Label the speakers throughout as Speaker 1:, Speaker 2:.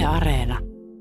Speaker 1: Areena.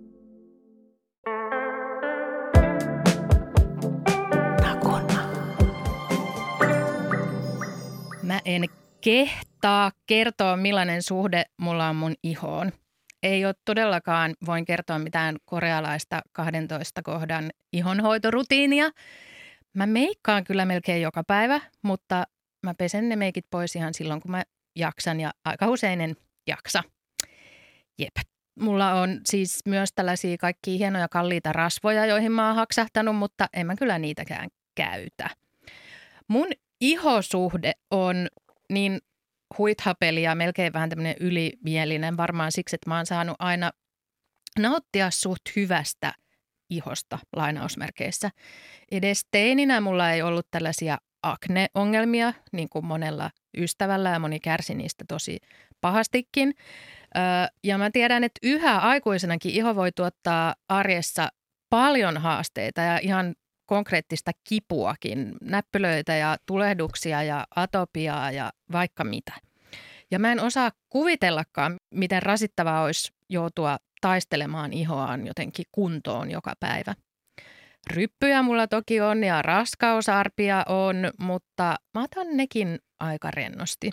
Speaker 2: Mä en kehtaa kertoa, millainen suhde mulla on mun ihoon. Ei ole todellakaan, voin kertoa mitään korealaista 12 kohdan ihonhoitorutiinia. Mä meikkaan kyllä melkein joka päivä, mutta mä pesen ne meikit pois ihan silloin, kun mä jaksan ja aika usein en jaksa. Jep. Mulla on siis myös tällaisia kaikkia hienoja kalliita rasvoja, joihin mä oon haksahtanut, mutta en mä kyllä niitäkään käytä. Mun ihosuhde on niin huithapeli ja melkein vähän tämmöinen ylimielinen, varmaan siksi, että mä oon saanut aina nauttia suht hyvästä ihosta lainausmerkeissä. Edes teininä mulla ei ollut tällaisia akne-ongelmia, niin kuin monella ystävällä, ja moni kärsi niistä tosi pahastikin. Ja mä tiedän, että yhä aikuisenakin iho voi tuottaa arjessa paljon haasteita ja ihan konkreettista kipuakin, näppylöitä ja tulehduksia ja atopiaa ja vaikka mitä. Ja mä en osaa kuvitellakaan, miten rasittavaa olisi joutua taistelemaan ihoaan jotenkin kuntoon joka päivä. Ryppyjä mulla toki on ja raskausarpia on, mutta mä otan nekin aika rennosti.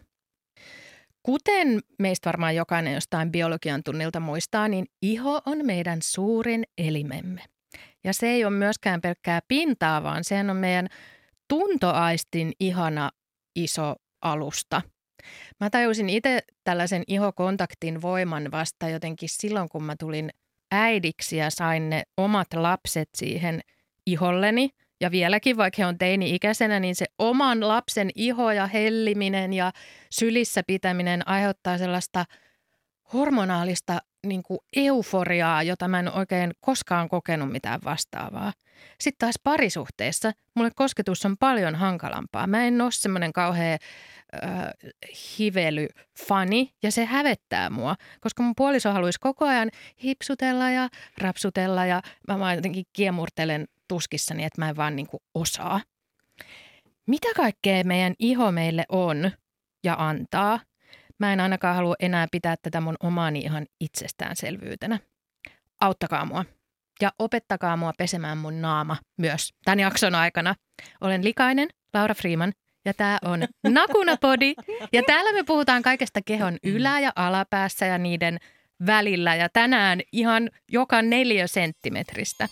Speaker 2: Kuten meistä varmaan jokainen jostain biologian tunnilta muistaa, niin iho on meidän suurin elimemme. Ja se ei ole myöskään pelkkää pintaa, vaan sehän on meidän tuntoaistin ihana iso alusta. Mä tajusin itse tällaisen ihokontaktin voiman vasta jotenkin silloin, kun mä tulin äidiksi ja sain ne omat lapset siihen iholleni. Ja vieläkin, vaikka he on teini-ikäisenä, niin se oman lapsen iho ja helliminen ja sylissä pitäminen aiheuttaa sellaista hormonaalista niin kuin euforiaa, jota mä en oikein koskaan kokenut mitään vastaavaa. Sitten taas parisuhteessa mulle kosketus on paljon hankalampaa. Mä en ole semmoinen kauhea hivelyfani ja se hävettää mua, koska mun puoliso haluaisi koko ajan hipsutella ja rapsutella ja mä vaan jotenkin kiemurtelen tuskissani, että mä en vaan niin kuin osaa. Mitä kaikkea meidän iho meille on ja antaa? Mä en ainakaan halua enää pitää tätä mun omaani ihan itsestäänselvyytenä. Auttakaa mua ja opettakaa mua pesemään mun naama myös tämän jakson aikana. Olen likainen, Laura Freeman, ja tää on Nakunapodi. Ja täällä me puhutaan kaikesta kehon ylä- ja alapäässä ja niiden välillä. Ja tänään ihan joka 4 senttimetristä.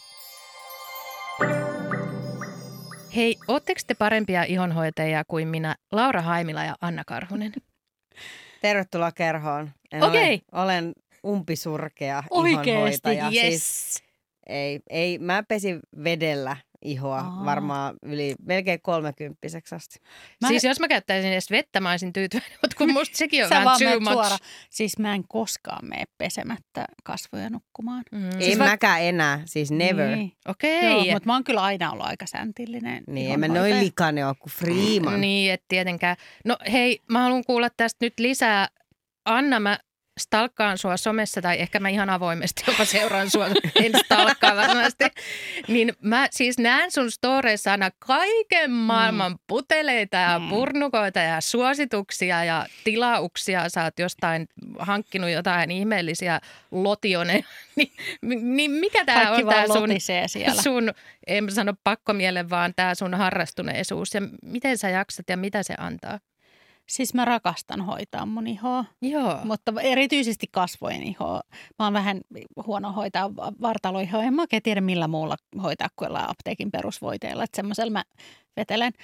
Speaker 2: Hei, ootteko te parempia ihonhoitajia kuin minä, Laura Haimila ja Anna Karhunen?
Speaker 3: Tervetuloa kerhoon.
Speaker 2: Okei.
Speaker 3: Olen umpisurkea
Speaker 2: Oikeesti,
Speaker 3: ihonhoitaja.
Speaker 2: yes.
Speaker 3: Siis, mä pesin vedellä ihoa varmaan melkein 30 asti.
Speaker 2: Siis jos mä käyttäisin edes vettä, mä olisin tyytyväinen, mutta kun musta sekin on vähän too much. Suora.
Speaker 4: Siis mä en koskaan mene pesemättä kasvoja nukkumaan.
Speaker 3: Ei mäkään enää, siis never.
Speaker 4: Niin.
Speaker 2: Okei.
Speaker 4: Mutta mä oon kyllä aina ollut aika säntillinen.
Speaker 3: Niin, en mä noin likainen ole kuin Freeman.
Speaker 2: Niin, et tietenkään. No hei, mä haluan kuulla tästä nyt lisää. Anna, mä stalkkaan sua somessa, tai ehkä mä ihan avoimesti jopa seuraan sua, en stalkkaa varmasti. Niin mä siis näen sun storeissa aina kaiken maailman puteleita ja purnukoita ja suosituksia ja tilauksia. Sä oot jostain hankkinut jotain ihmeellisiä lotioneja. Niin mikä tää
Speaker 4: kaikki
Speaker 2: on tää
Speaker 4: sun,
Speaker 2: en sano pakkomielen, vaan tää sun harrastuneisuus ja miten sä jaksat ja mitä se antaa?
Speaker 4: Siis mä rakastan hoitaa mun ihoa,
Speaker 2: Joo.
Speaker 4: mutta erityisesti kasvojen ihoa. Mä oon vähän huono hoitaa vartaloihoa. En mä oikein tiedä millä muulla hoitaa kuin jollain apteekin perusvoiteilla. Että semmoisella mä vetelen,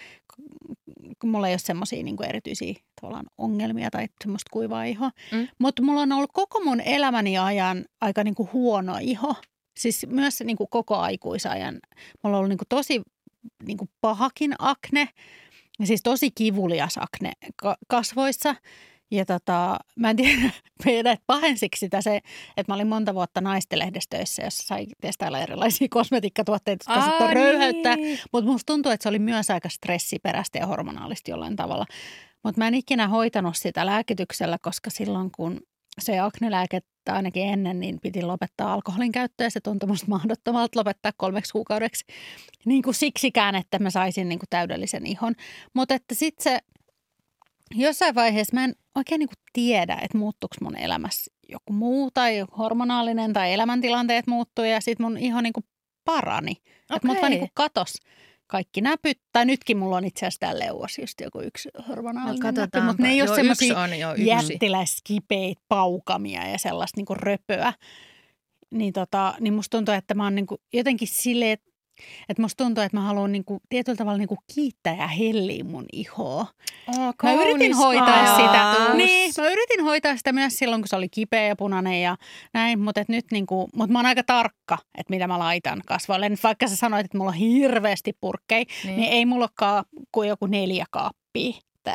Speaker 4: kun mulla ei ole semmoisia niin kuin erityisiä tavallaan ongelmia tai semmoista kuivaa ihoa. Mutta mulla on ollut koko mun elämäni ajan aika niin kuin huono iho. Siis myös niin kuin koko aikuisajan. Mulla on ollut niin kuin tosi niin kuin pahakin akne. Ja siis tosi kivulias akne kasvoissa. Ja mä en tiedä, pahensiko sitä se, että mä olin monta vuotta naistelehdestöissä, jossa sai testailla erilaisia kosmetiikkatuotteita, jotka sitten röyheyttää. Mutta musta tuntuu, että se oli myös aika stressiperäistä ja hormonaalista jollain tavalla. Mutta mä en ikinä hoitanut sitä lääkityksellä, koska silloin kun se aknelääkettä ainakin ennen, niin piti lopettaa alkoholin käyttöä. Se tuntui musta mahdottomalta lopettaa 3 kuukaudeksi. Niin kuin siksikään, että mä saisin niin kuin täydellisen ihon. Mutta että sitten se jossain vaiheessa mä en oikein niin kuin tiedä, että muuttuiko mun elämässä joku muu tai joku hormonaalinen tai elämäntilanteet muuttui ja sitten mun iho niinku parani. Että mut vaan niinku katos kaikki näpyt. Tai nytkin mulla on itse asiassa tää leuas just joku yksi hormonaalinen näpy, mutta ne ei ole semmoisia jättiläiskipeitä paukamia ja sellaista niinku röpöä. Niin musta tuntuu, että mä oon niinku jotenkin silleen, että musta tuntuu, että mä haluan niinku tietyllä tavalla niinku kiittää ja helliä mun ihoa. Mä yritin hoitaa sitä. Niin, mä yritin hoitaa sitä myös silloin, kun se oli kipeä ja punainen ja näin. Mutta nyt niinku, mä oon aika tarkka, että mitä mä laitan kasvoille. Nyt vaikka sä sanoit, että mulla on hirveästi purkkeja, niin ei mulla olekaan kuin joku 4 kaappia.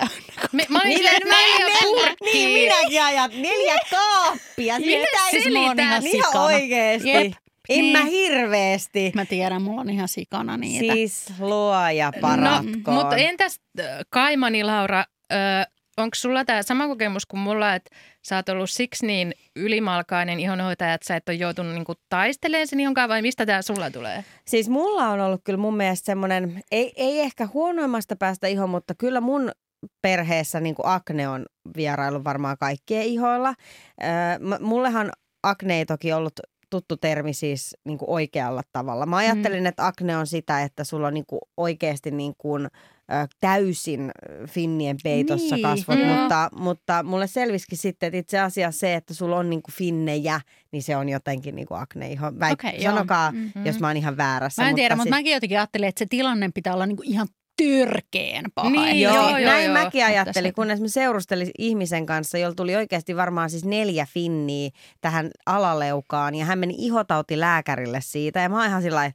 Speaker 2: Mä olin silleen 4 purkkiä.
Speaker 3: Niin minäkin ajat 4 kaappia.
Speaker 2: Mitä selität?
Speaker 3: Ihan oikeesti.
Speaker 4: Jep.
Speaker 3: En mä hirveesti.
Speaker 4: Mä tiedän, mulla on ihan sikana niitä.
Speaker 3: Siis luoja paratkoon.
Speaker 2: No, mutta entäs Kaimani Laura, onko sulla tämä sama kokemus kuin mulla, että sä oot ollut siksi niin ylimalkainen ihonhoitaja, että sä et ole joutunut niinku taistelemaan sen ihonkaan vai mistä tämä sulla tulee?
Speaker 3: Siis mulla on ollut kyllä mun mielestä semmoinen, ei ehkä huonoimmasta päästä iho, mutta kyllä mun perheessä niin kuin akne on vierailu varmaan kaikkien ihoilla. Mullehan akne ei toki ollut tuttu termi siis niin kuin oikealla tavalla. Mä ajattelin, että akne on sitä, että sulla on niin kuin oikeasti niin kuin, täysin finnien peitossa kasvot, mutta mulle selvisikin sitten, että itse asiassa se, että sulla on niin kuin finnejä, niin se on jotenkin niin kuin akne-iho. Sanokaa, jos mä oon ihan väärässä.
Speaker 4: Mä en tiedä, mutta mäkin jotenkin ajattelin, että se tilanne pitää olla niin kuin ihan törkeen paha.
Speaker 3: Niin, joo, näin mäkin ajattelin, kunnes mä seurustelin ihmisen kanssa, jolla tuli oikeasti varmaan siis 4 finniä tähän alaleukaan. Ja hän meni ihotautilääkärille siitä. Ja mä oon ihan sillä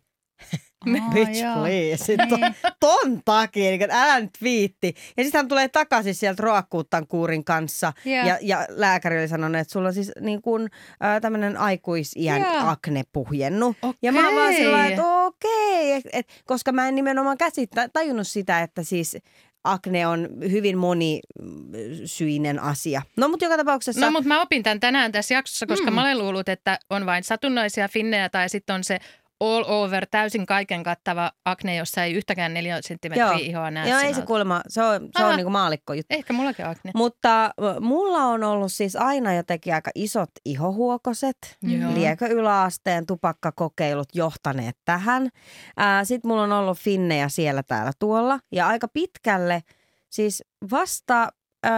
Speaker 3: bitch please. Niin. Ton takia, niin älä nyt viitti. Ja sitten hän tulee takaisin sieltä roakkuuttan kuurin kanssa. Ja lääkäri oli sanonut, että sulla on siis niin kuin tämmöinen aikuisiän akne puhjennut. Okay. Ja mä oon vaan sillä että okei. Koska mä en nimenomaan tajunnut sitä, että siis akne on hyvin monisyinen asia. No, mutta joka tapauksessa...
Speaker 2: No, mutta mä opin tämän tänään tässä jaksossa, koska mä olen luullut, että on vain satunnaisia finnejä tai sitten on se all over, täysin kaiken kattava akne, jossa ei yhtäkään 4 senttimetriä ihoa näe.
Speaker 3: Joo, ei se kuulemma. Se on niin kuin maallikko juttu.
Speaker 2: Ehkä mullakin on akne.
Speaker 3: Mutta mulla on ollut siis aina jotenkin aika isot ihohuokoset. Liekö yläasteen tupakkakokeilut johtaneet tähän. Sitten mulla on ollut finnejä siellä täällä tuolla. Ja aika pitkälle, siis vasta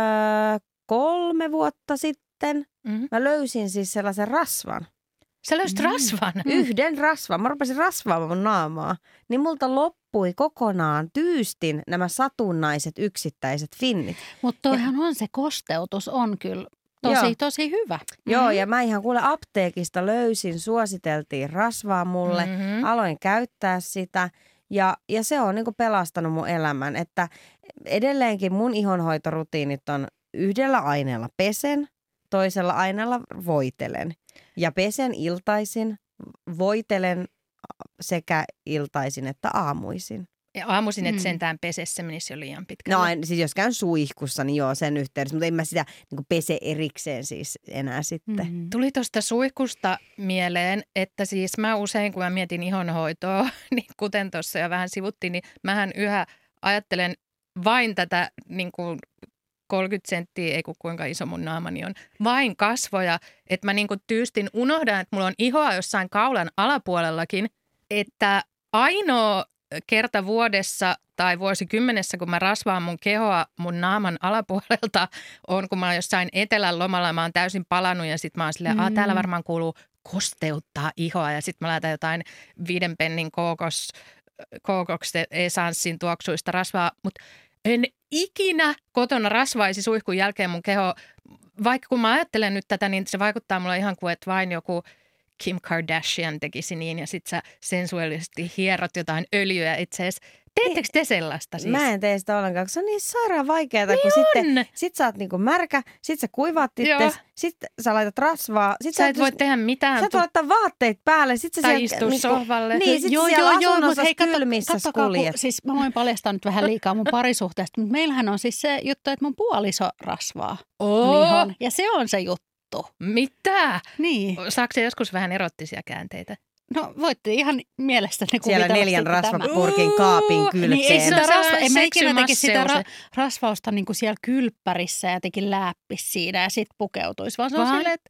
Speaker 3: 3 vuotta sitten mä löysin siis sellaisen rasvan.
Speaker 2: Sä löysit rasvan?
Speaker 3: Yhden rasvan. Mä rupesin rasvaamaan mun naamaa. Niin multa loppui kokonaan tyystin nämä satunnaiset yksittäiset finnit.
Speaker 4: Mutta toihan on se kosteutus on kyllä tosi hyvä.
Speaker 3: Joo, ja mä ihan kuule apteekista löysin, suositeltiin rasvaa mulle. Aloin käyttää sitä ja se on niinku pelastanut mun elämän. Että edelleenkin mun ihonhoitorutiinit on yhdellä aineella pesen, toisella aineella voitelen. Ja pesen iltaisin, voitelen sekä iltaisin että aamuisin.
Speaker 2: Ja aamuisin, että sentään pesessä menisi jo liian pitkälle.
Speaker 3: No siis jos käyn suihkussa, niin joo sen yhteydessä, mutta en mä sitä niin pese erikseen siis enää sitten.
Speaker 2: Tuli tuosta suihkusta mieleen, että siis mä usein kun mä mietin ihonhoitoa, niin kuten tuossa jo vähän sivuttiin, niin mähän yhä ajattelen vain tätä niin kuin 30 senttiä, ei kun kuinka iso mun naamani on, vain kasvoja, että mä niinku tyystin unohdan, että mulla on ihoa jossain kaulan alapuolellakin, että ainoa kerta vuodessa tai vuosikymmenessä, kun mä rasvaan mun kehoa mun naaman alapuolelta, on kun mä oon jossain etelän lomalla, mä oon täysin palannut ja sit mä oon silleen, täällä varmaan kuuluu kosteuttaa ihoa ja sit mä laitan jotain 5 pennin kookoksen esanssin tuoksuista rasvaa, mutta en ikinä kotona rasvaisi suihkun jälkeen mun keho. Vaikka kun mä ajattelen nyt tätä, niin se vaikuttaa mulle ihan kuin, että vain joku Kim Kardashian tekisi niin ja sit sä sensuaalisesti hierot jotain öljyä itseesi. Teettekö te sellaista siis?
Speaker 3: Mä en tee sitä ollenkaan, koska se on niin sairaan vaikeaa,
Speaker 2: niin
Speaker 3: kun sit sä oot niinku märkä, sit sä kuivaat itses, sit sä laitat rasvaa. Sit
Speaker 2: sä et voi tehdä mitään.
Speaker 3: Sä et voi laittaa vaatteet päälle. Sit sä
Speaker 2: tai istua sohvalle.
Speaker 3: Niin, sit siellä asunnossa kylmissä kuljet.
Speaker 4: Siis mä voin paljastaa nyt vähän liikaa mun parisuhteesta, mutta meillähän on siis se juttu, että mun puoliso rasvaa ihon. Ja se on se juttu.
Speaker 2: Mitä?
Speaker 4: Niin.
Speaker 2: Saako se joskus vähän erottisia käänteitä?
Speaker 4: No voitte ihan mielestäni
Speaker 3: siellä 4 rasvapurkin kaapin kylkeen.
Speaker 4: Niin, ei sitä en mä ikinä teki sitä rasvausta niin kuin siellä kylppärissä ja teki läppis siinä ja sitten pukeutuisi. Vaan se on silleen, että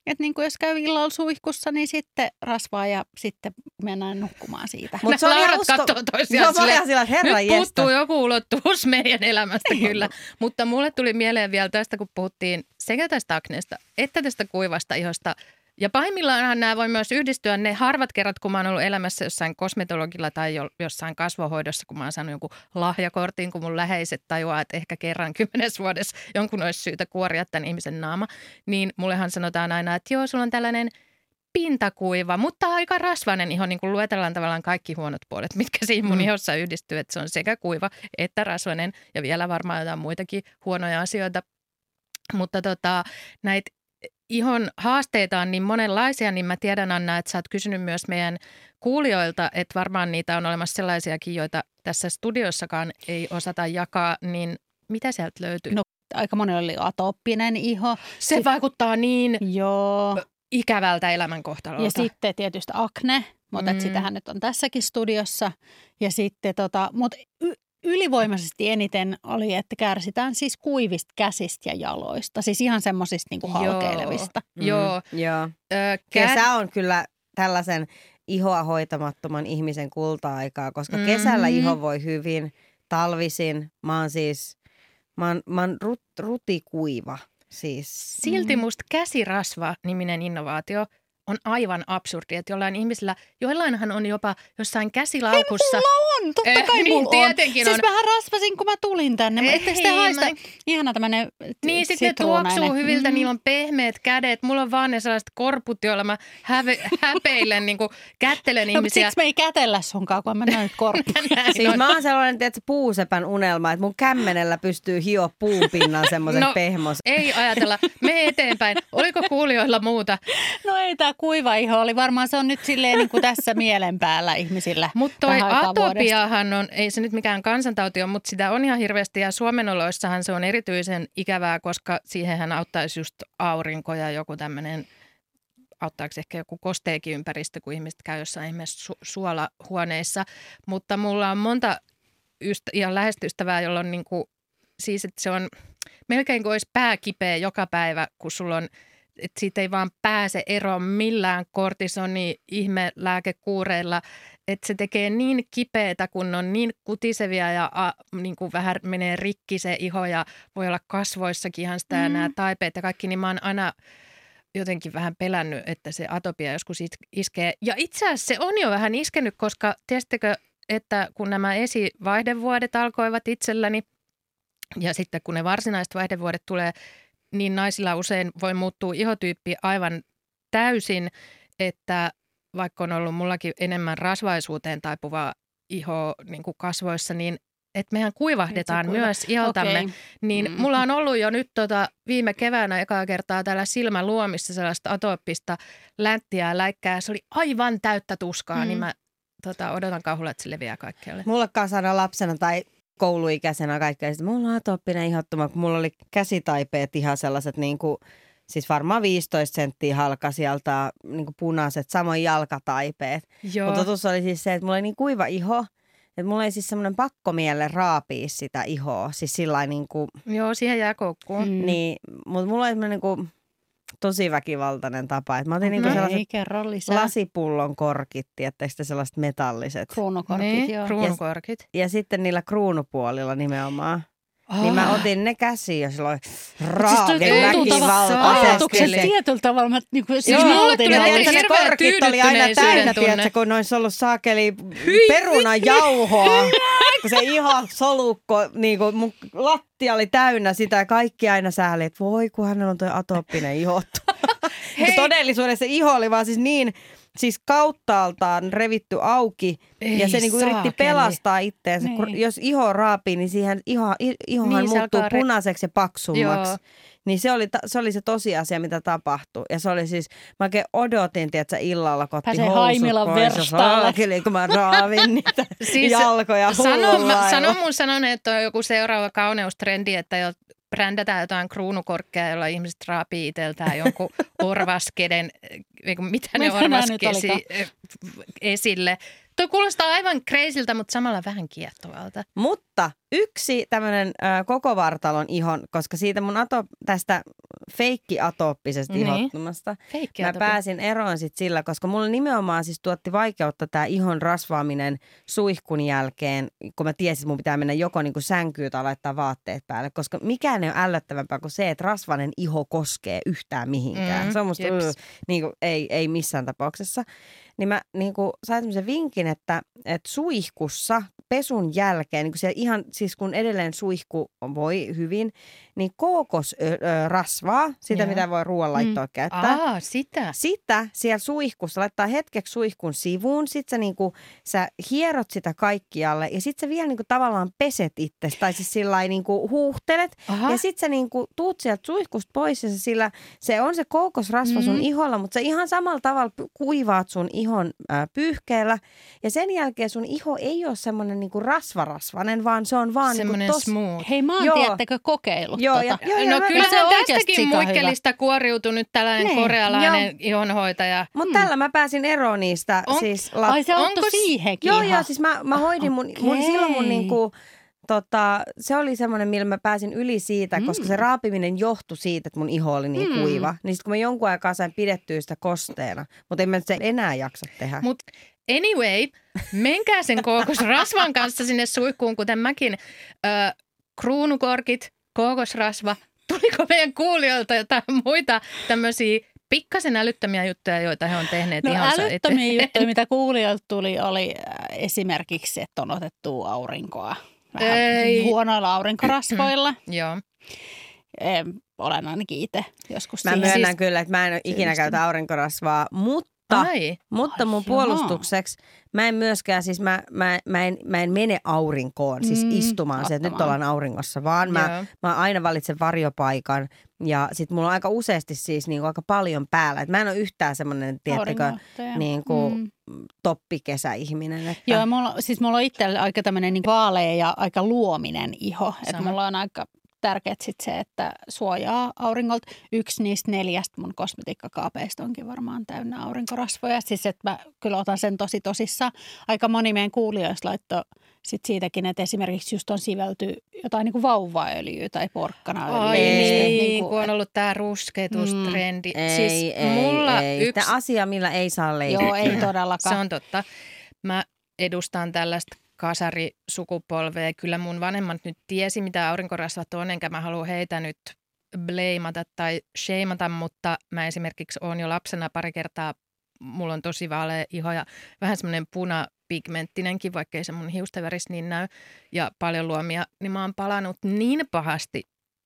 Speaker 4: Että niin kuin jos käy illalla suihkussa, niin sitten rasvaa ja sitten mennään nukkumaan siitä.
Speaker 2: Mutta se on ihan katsoo toisiaan
Speaker 3: silleen,
Speaker 2: nyt puuttuu joku ulottuvuus meidän elämästä kyllä. Mutta mulle tuli mieleen vielä tästä, kun puhuttiin sekä tästä akneesta että tästä kuivasta ihosta. Ja pahimmillaanhan nämä voi myös yhdistyä ne harvat kerrat, kun mä oon ollut elämässä jossain kosmetologilla tai jossain kasvohoidossa, kun mä oon saanut jonkun lahjakortin, kun mun läheiset tajuaa, että ehkä kerran 10 vuodessa jonkun olisi syytä kuoria tämän ihmisen naama. Niin mullehan sanotaan aina, että joo, sulla on tällainen pintakuiva, mutta aika rasvainen iho, niin kuin luetellaan tavallaan kaikki huonot puolet, mitkä siinä mun ihossa yhdistyy, että se on sekä kuiva että rasvainen ja vielä varmaan jotain muitakin huonoja asioita. Mutta näitä ihon haasteita on niin monenlaisia, niin mä tiedän, Anna, että sä oot kysynyt myös meidän kuulijoilta, että varmaan niitä on olemassa sellaisiakin, joita tässä studiossakaan ei osata jakaa, niin mitä sieltä löytyy?
Speaker 4: No aika monella oli atooppinen iho.
Speaker 2: Se vaikuttaa niin
Speaker 4: joo.
Speaker 2: Ikävältä elämänkohtalolta.
Speaker 4: Ja sitten tietysti akne, mutta sitähän nyt on tässäkin studiossa. Ja sitten mutta ylivoimaisesti eniten oli, että kärsitään siis kuivista käsistä ja jaloista. Siis ihan semmoisista niinku halkeilevista.
Speaker 2: Joo.
Speaker 3: Kesä on kyllä tällaisen ihoa hoitamattoman ihmisen kulta-aikaa, koska kesällä iho voi hyvin. Talvisin mä oon rutikuiva. Siis.
Speaker 2: Silti musta käsirasva-niminen innovaatio on aivan absurdi, että joillainhan on jopa jossain käsilaukussa.
Speaker 4: Hei, mulla on, totta kai mulla
Speaker 2: tietenkin
Speaker 4: on. Siis mähän rasvasin, kun mä tulin tänne. Etteikö te haista? Ihana tämmönen
Speaker 2: niin, sitten ne tuoksuu hyviltä, niillä on pehmeät kädet. Mulla on vaan ne sellaiset korput, joilla mä häpeilen, niin kuin kättelen ihmisiä.
Speaker 4: Siksi me ei kätellä sunkaan, kun mä näen korppuja.
Speaker 3: Siis mä oon sellainen, että puusepän unelma, että mun kämmenellä pystyy hio puun pinnan semmoisen pehmos.
Speaker 2: Ei ajatella. Mene eteenpäin. Oliko kuulijoilla muuta?
Speaker 4: No ei, tää kuiva iho oli varmaan, se on nyt silleen niin kuin tässä mielen päällä ihmisillä.
Speaker 2: Mutta toi atopiahan on, ei se nyt mikään kansantauti ole, mutta sitä on ihan hirveästi ja Suomen oloissahan se on erityisen ikävää, koska siihenhän auttaisi just aurinko ja joku tämmöinen, auttaako ehkä joku kosteekin ympäristö, kun ihmiset käy jossain ihmeessä suolahuoneissa. Mutta mulla on monta ihan läheistä ystävää, jolla on niin kuin, siis että se on melkein kuin olisi pää kipeä joka päivä, kun sulla on että siitä ei vaan pääse eroon millään kortisoni ihmelääkekuureilla, että se tekee niin kipeätä, kun on niin kutisevia ja niin kuin vähän menee rikki se iho ja voi olla kasvoissakin ihan sitä ja nämä taipeet ja kaikki, niin mä oon aina jotenkin vähän pelännyt, että se atopia joskus iskee. Ja itse asiassa se on jo vähän iskenyt, koska tiedättekö, että kun nämä esivaihdevuodet alkoivat itselläni ja sitten kun ne varsinaiset vaihdevuodet tulee, niin naisilla usein voi muuttua ihotyyppi aivan täysin, että vaikka on ollut mullakin enemmän rasvaisuuteen taipuvaa iho niin kuin kasvoissa, niin että mehän kuivahdetaan myös iholtamme. Okay. Niin mulla on ollut jo nyt viime keväänä ekaa kertaa täällä silmäluomissa sellaista atooppista länttiä ja läikkää. Se oli aivan täyttä tuskaa, niin mä odotan kauhulla, että se leviää kaikkialle.
Speaker 3: Mulla kasana lapsena tai kouluikäisenä kaikkea. Mulla on atooppinen ihottuma, kun mulla oli käsitaipeet ihan sellaiset siis varmaan 15 senttiä halkasijalta punaiset, samoin jalkataipeet. Mutta totuus oli siis se, että mulla oli niin kuiva iho, että mulla ei siis semmoinen pakkomielle raapii sitä ihoa. Siis sillain
Speaker 2: Joo, siihen jää koukkuun.
Speaker 3: Niin, mutta mulla oli semmoinen tosi väkivaltainen tapa. Että mä otin sellaiset lasipullon korkit, tiettäkö sellaiset metalliset.
Speaker 4: Kruunukorkit, joo.
Speaker 2: Kruunukorkit.
Speaker 3: Ja sitten niillä kruunupuolilla nimenomaan. Niin mä otin ne käsiin ja silloin raavin väkivaltaisesti.
Speaker 4: Tietyllä tavalla.
Speaker 2: Siis mulle tuli
Speaker 3: ne korkit oli aina täynnä, tiedätkö, kun olisi ollut saakeli perunajauhoa. Kun se ihan solukko, mun lattia oli täynnä sitä ja kaikki aina sääli, että voi kun hänellä on toi atooppinen ihottu. Todellisuudessa se iho oli vaan siis siis kauttaaltaan revitty auki ja se yritti pelastaa itteensä. Jos iho raapii, niin siihen ihohan muuttuu punaiseksi ja paksummaksi. Joo. Niin se oli se tosiasia, mitä tapahtui. Ja se oli siis, mä oikein odotin, tiedätkö, illalla kotti housut pois. Kun mä raavin niitä siis jalkoja hullunlailla.
Speaker 2: Sano mun sanon, että on joku seuraava kauneustrendi, että brändätään jotain kruunukorkkeja, jolla ihmiset raapii itseltään jonkun orvaskeden, mitä ne orvaskesi esille. Tuo kuulostaa aivan crazyltä, mutta samalla vähän kiehtovalta.
Speaker 3: Mutta Mutta yksi tämmöinen koko vartalon ihon, koska siitä mun tästä feikki-atooppisesta ihottumasta mä pääsin eroon sit sillä, koska mulla nimenomaan siis tuotti vaikeutta tää ihon rasvaaminen suihkun jälkeen, kun mä tiesin, että mun pitää mennä joko niinku sänkyyn tai laittaa vaatteet päälle, koska mikään ei ole ällöttävämpää kuin se, että rasvainen iho koskee yhtään mihinkään. Se on musta niinku, ei missään tapauksessa. Niin mä niinku sain tämmöisen vinkin, että suihkussa pesun jälkeen, niin kun siellä ihan, siis kun edelleen suihku voi hyvin, niin kookosrasvaa, sitä mitä voi ruoanlaittoa käyttää. Sitä siellä suihkussa, laittaa hetkeksi suihkun sivuun, sit sä hierot sitä kaikkialle ja sit sä vielä niinku tavallaan peset itse, tai siis sillai niinku huuhtelet. Ja sit sä niinku tuut sieltä suihkusta pois ja se on se kookosrasva sun iholla, mutta sä ihan samalla tavalla kuivaat sun ihon pyyhkeellä ja sen jälkeen sun iho ei ole semmoinen niinku rasvarasvanen, vaan se on vaan
Speaker 2: semmoinen
Speaker 3: niinku
Speaker 2: smooth.
Speaker 4: Hei, mä oon tiedättekö kokeillut
Speaker 2: No kyllä se on tästäkin muikkelista kuoriutunut nyt tällainen korealainen ihonhoitaja.
Speaker 3: Mutta tällä mä pääsin eroon niistä.
Speaker 4: Ai se auttoi siihenkin
Speaker 3: Joo, siis mä hoidin silloin mun niinku, se oli semmoinen, millä mä pääsin yli siitä, koska se raapiminen johtui siitä, että mun iho oli niin kuiva. Niin sit kun mä jonkun aikaa sain pidettyä sitä kosteena, mutta en mä se enää jaksa tehdä.
Speaker 2: Anyway, menkää sen kookosrasvan kanssa sinne suihkuun, kuten mäkin. Kruunukorkit, kookosrasva. Tuliko meidän kuulijoilta jotain muita tämmöisiä pikkasen älyttömiä juttuja, joita he on tehneet ihonsa eteen?
Speaker 4: Älyttömiä juttuja, mitä kuulijoilta tuli, oli esimerkiksi, että on otettu aurinkoa vähän huonoilla aurinkorasvoilla.
Speaker 2: Joo.
Speaker 4: Olen ainakin itse joskus
Speaker 3: Mä myönnän kyllä, että mä en ole ikinä käytä aurinkorasvaa, mutta mun puolustukseksi mä en myöskään, siis mä en mene aurinkoon, siis istumaan se, että nyt ollaan auringossa, vaan mä aina valitsen varjopaikan ja sit mulla on aika useasti siis niinku aika paljon päällä. Et mä en ole yhtään semmoinen, tiettäkö, niinku toppikesäihminen. Että...
Speaker 4: Joo, mulla on itsellä aika tämmöinen niinku vaalea ja aika luominen iho, että mulla on aika... Tärkeät sitten se, että suojaa auringolta. 1 niistä 4 mun kosmetiikkakaapeista onkin varmaan täynnä aurinkorasvoja. Siis että mä kyllä otan sen tosi tosissaan. Aika moni meidän kuulijoista laittoi sit siitäkin, että esimerkiksi just on sivelty jotain niin kuin vauvaöljyä tai porkkanaöljyä.
Speaker 2: Niin kuin on ollut tämä ruskeetustrendi.
Speaker 3: Ei. Tämä asia, millä ei saa leikkiä.
Speaker 4: Joo, ei todellakaan.
Speaker 2: Se on totta. Mä edustan tällaista kasarisukupolvea. Kyllä mun vanhemmat nyt tiesi, mitä aurinkorasvat on, enkä mä halua heitä nyt bleimata tai sheimata, mutta mä esimerkiksi oon jo lapsena pari kertaa, mulla on tosi vaalea iho ja vähän semmoinen punapigmenttinenkin, vaikka ei se mun hiustenväris niin näy, ja paljon luomia, niin mä oon palannut niin pahasti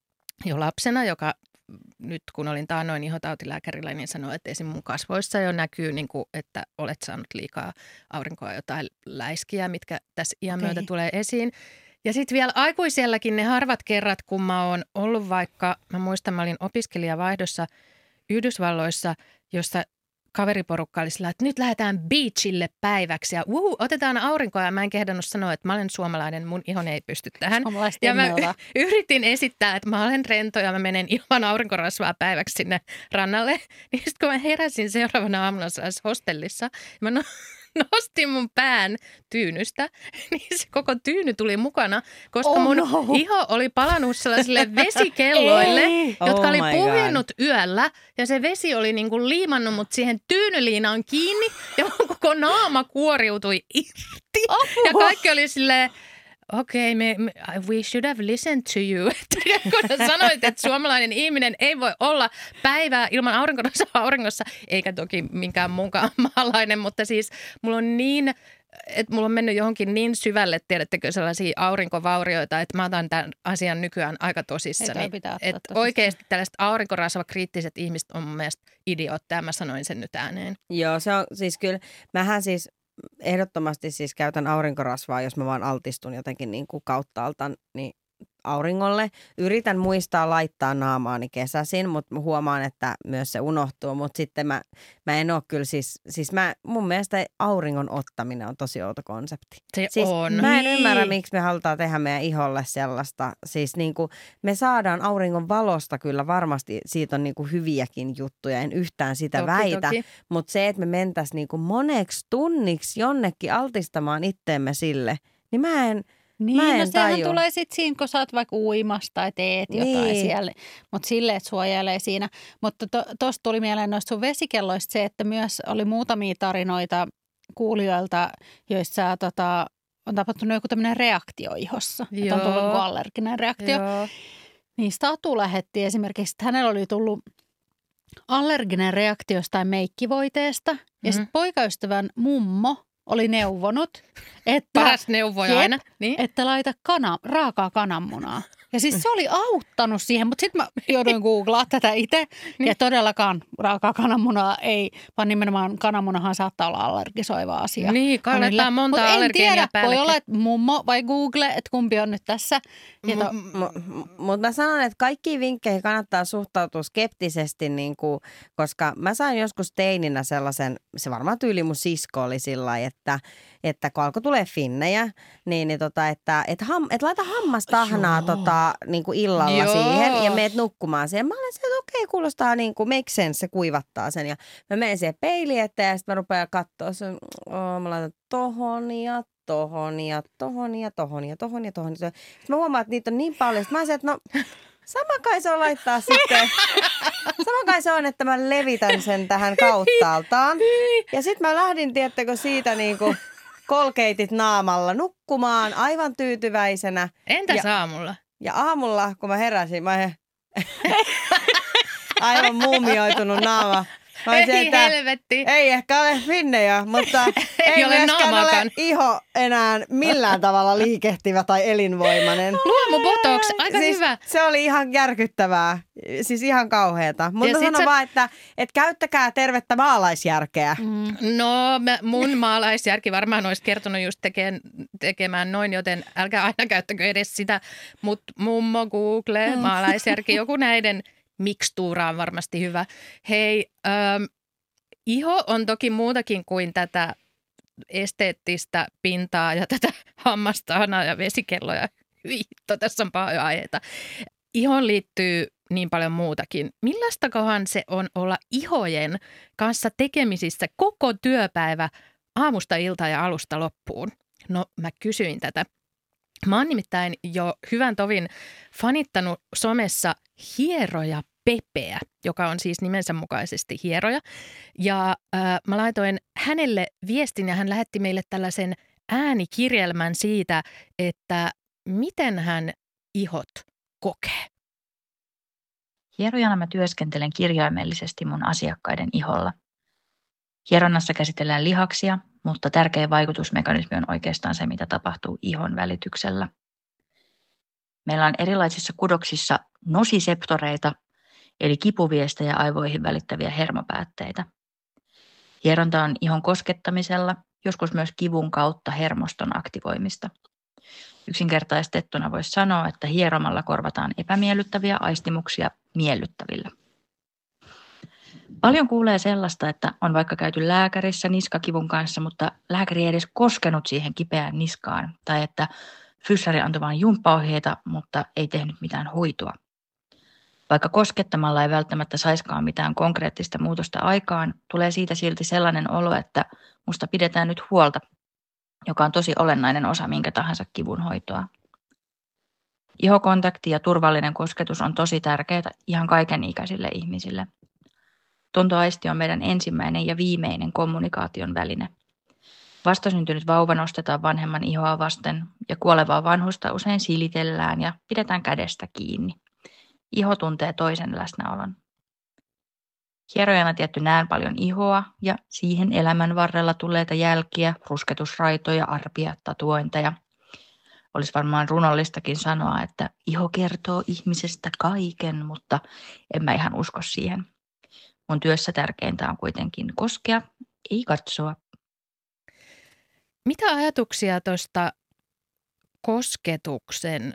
Speaker 2: jo lapsena, joka nyt kun olin taannoin ihotautilääkärillä, niin sanoi, että esim. Mun kasvoissa jo näkyy, niin kuin, että olet saanut liikaa aurinkoa, jotain läiskiä, mitkä tässä iän myötä tulee esiin. Ja sitten vielä aikuisielläkin ne harvat kerrat, kun mä oon ollut vaikka, mä muistan, mä olin opiskelijavaihdossa Yhdysvalloissa, jossa kaveriporukka oli sillä, että nyt lähdetään beachille päiväksi ja otetaan aurinkoa. Ja mä en kehdannut sanoa, että mä olen suomalainen, mun ihon ei pysty tähän. Ja mä yritin esittää, että mä olen rento ja mä menen ilman aurinkorasvaa päiväksi sinne rannalle. Niin sitten kun mä heräsin seuraavana aamuna hostellissa, mä nostin mun pään tyynystä, niin se koko tyyny tuli mukana, koska mun iho oli palannut sellaisille vesikelloille, jotka oli puhjennut yöllä. Ja se vesi oli niinku liimannut mut siihen tyynyliinaan kiinni ja mun koko naama kuoriutui irti. Ja kaikki oli silleen... Okei, we should have listened to you. Kun sanoit, että suomalainen ihminen ei voi olla päivää ilman auringossa, eikä toki minkään muunkaan maalainen, mutta siis mulla on niin, että mulla on mennyt johonkin niin syvälle, tiedättekö, sellaisia aurinkovaurioita, että mä otan tämän asian nykyään aika tosissani. Että oikeasti tällaiset aurinkorasvakriittiset ihmiset on mun mielestä idiootteja, mä sanoin sen nyt ääneen.
Speaker 3: Joo, se on siis kyllä, mähän siis... Ehdottomasti siis käytän aurinkorasvaa, jos mä vaan altistun jotenkin niin kuin kauttaaltaan niin auringolle. Yritän muistaa laittaa naamaani kesäisin, mutta huomaan, että myös se unohtuu. Mutta sitten mä en ole kyllä siis mun mielestä auringon ottaminen on tosi outo konsepti.
Speaker 2: Se
Speaker 3: siis
Speaker 2: on.
Speaker 3: Mä en ymmärrä, miksi me halutaan tehdä meidän iholle sellaista. Siis niin kuin me saadaan auringon valosta kyllä varmasti, siitä on niin kuin hyviäkin juttuja. En yhtään sitä väitä, mutta se, että me mentäisiin niin kuin moneksi tunniksi jonnekin altistamaan itteemme sille, niin
Speaker 4: Niin, no sehän tulee sitten siinä, kun sä oot vaikka uimassa tai teet jotain siellä, mutta silleen, että suojelee siinä. Mutta tuosta tuli mieleen noista sun vesikelloista se, että myös oli muutamia tarinoita kuulijoilta, joissa on tapahtunut joku tämmöinen reaktio ihossa. Että on tullut allerginen reaktio. Joo. Niin Statu lähetti esimerkiksi, että hänellä oli tullut allerginen reaktio jostain meikkivoiteesta. Ja sitten poikaystävän mummo oli neuvonut, että
Speaker 2: paras neuvoja aina.
Speaker 4: Niin? Että laita raakaa kananmunaa. Ja siis se oli auttanut siihen, mutta sitten mä jouduin googlaa tätä itse. Niin. Ja todellakaan raakaa kananmunaa ei, vaan nimenomaan kananmunahan saattaa olla allergisoiva asia.
Speaker 2: Niin, kannattaa monta allergeenia päälle.
Speaker 4: Voi olla, että mummo vai Google, että kumpi on nyt tässä.
Speaker 3: Mutta mä sanon, että kaikkiin vinkkeihin kannattaa suhtautua skeptisesti, niin kuin, koska mä sain joskus teininä sellaisen, se varmaan tyyli mun sisko oli sillä lailla, että kun alkoi tulee finnejä, että laita hammastahnaa niin kuin illalla siihen ja meet nukkumaan siihen. Mä olen se, että okei, kuulostaa niin kuin make sense, se kuivattaa sen. Ja mä menen siihen peiliin eteen ja sitten mä rupean katsoa sen. Mä laitan tohon ja tohon ja tohon ja tohon ja tohon ja tohon. Sitten mä huomaan, että niitä on niin paljon. Sitten mä olisin, että no sama kai se on laittaa sitten. Sama kai se on, että mä levitän sen tähän kauttaaltaan. Ja sitten mä lähdin, tiettäkö, siitä niin kuin kolkeitit naamalla nukkumaan aivan tyytyväisenä.
Speaker 2: Entäs aamulla?
Speaker 3: Ja aamulla, kun mä heräsin, mä aivan muumioitunut naama.
Speaker 2: Ei helvetti.
Speaker 3: Ei ehkä ole finnejä, mutta ei myöskään ole iho enää millään tavalla liikehtivä tai elinvoimainen.
Speaker 2: Luomubotox, aika
Speaker 3: siis
Speaker 2: hyvä.
Speaker 3: Se oli ihan järkyttävää, siis ihan kauheata. Mutta sanon vaan, että käyttäkää tervettä maalaisjärkeä.
Speaker 2: No mun maalaisjärki varmaan olisi kertonut just tekemään noin, joten älkää aina käyttäkö edes sitä. Mutta mummo, Google, maalaisjärki, joku näiden mikstuura on varmasti hyvä. Hei, iho on toki muutakin kuin tätä esteettistä pintaa ja tätä hammastahnaa ja vesikelloja. Hitto, tässä on paljon aiheita. Ihoon liittyy niin paljon muutakin. Millaistakohan se on olla ihojen kanssa tekemisissä koko työpäivä aamusta iltaan ja alusta loppuun? No, mä kysyin tätä. Mä oon nimittäin jo hyvän tovin fanittanut somessa hieroja Pepeä, joka on siis nimensä mukaisesti hieroja. Ja mä laitoin hänelle viestin ja hän lähetti meille tällaisen äänikirjelmän siitä, että miten hän ihot kokee.
Speaker 1: Hierojana mä työskentelen kirjaimellisesti mun asiakkaiden iholla. Hieronnassa käsitellään lihaksia, mutta tärkeä vaikutusmekanismi on oikeastaan se, mitä tapahtuu ihon välityksellä. Meillä on erilaisissa kudoksissa nosiseptoreita, eli kipuviestejä aivoihin välittäviä hermopäätteitä. Hieronta on ihon koskettamisella, joskus myös kivun kautta hermoston aktivoimista. Yksinkertaistettuna voisi sanoa, että hieromalla korvataan epämiellyttäviä aistimuksia miellyttävillä. Paljon kuulee sellaista, että on vaikka käyty lääkärissä niskakivun kanssa, mutta lääkäri ei edes koskenut siihen kipeään niskaan. Tai että fyssari antoi vain jumppaohjeita, mutta ei tehnyt mitään hoitoa. Vaikka koskettamalla ei välttämättä saiskaan mitään konkreettista muutosta aikaan, tulee siitä silti sellainen olo, että musta pidetään nyt huolta, joka on tosi olennainen osa minkä tahansa kivun hoitoa. Ihokontakti ja turvallinen kosketus on tosi tärkeää ihan kaikenikäisille ihmisille. Tuntoaisti on meidän ensimmäinen ja viimeinen kommunikaation väline. Vastasyntynyt vauva nostetaan vanhemman ihoa vasten ja kuolevaa vanhusta usein silitellään ja pidetään kädestä kiinni. Iho tuntee toisen läsnäolon. Hierojana tietty näen paljon ihoa ja siihen elämän varrella tulleita jälkiä, rusketusraitoja, arpia, tatuointeja. Olisi varmaan runollistakin sanoa, että iho kertoo ihmisestä kaiken, mutta en mä ihan usko siihen. Mun työssä tärkeintä on kuitenkin koskea, ei katsoa.
Speaker 2: Mitä ajatuksia tuosta kosketuksen